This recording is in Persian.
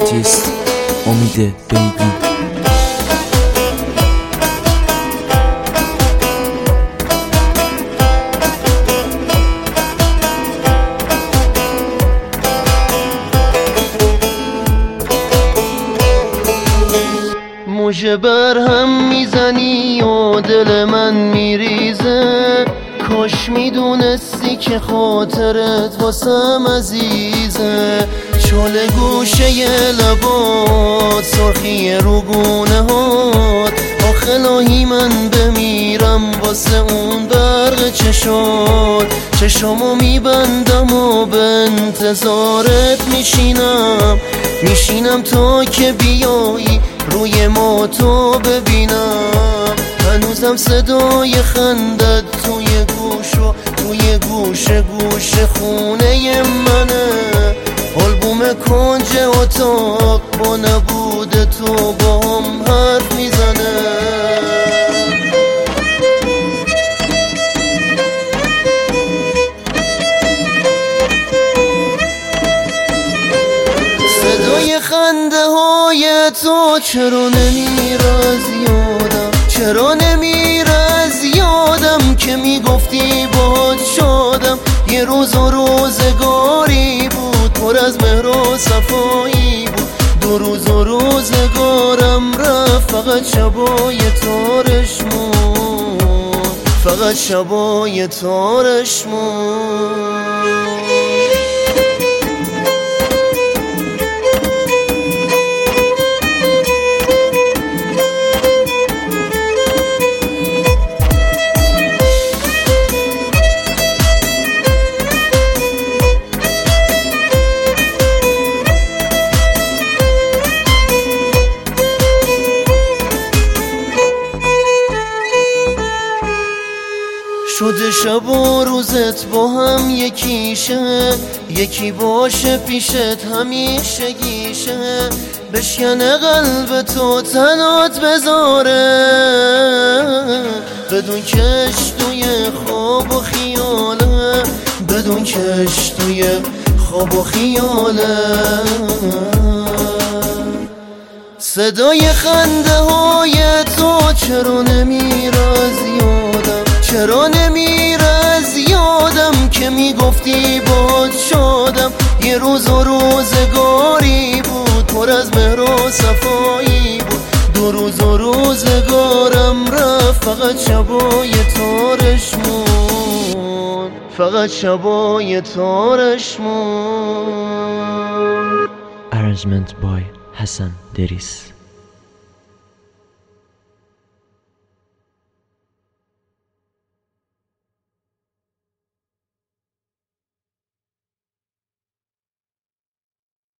آرتیست امید بیگی. موشه بر هم میزنی و دل من میریزه، کاش میدونستی که خاطرت واسم عزیزه. شل گوشه لبات، سرخی روگونه هات، آخه الهی من بمیرم واسه اون برق چشات. چشامو میبندم و به انتظارت میشینم تا که بیایی روی ما تو ببینم. هنوزم صدای خندت توی گوش خونه منه. آلبوم کنج اتاق با نبود تو با هم حرف میزنه. صدای خنده های تو چرا نمیره از یادم، چرا نمیره از یادم که میگفتی باهات شادم. یه روز و روزگاری بود پر از مهر و صفایی بود، 2 روز و روزگارم رفت فقط شبای تارش موند، فقط شبای تارش موند. شده شب و روزت با هم یکیشه، یکی باشه پیشت همیشه گیشه. بشکنه قلب تو تنات بذاره، بدون کش توی خواب و خیاله، بدون کش توی خواب و خیاله. صدای خنده های تو چرا نمیره از یادم، چرا نمیره از یادم که میگفتی باهات شادم. یه روز و روزگاری بود پر از مهر و صفایی بود، 2 روز و روزگارم رفت فقط شبای تارش موند، فقط شبای تارش موند. Arrangement by Hassan Deris.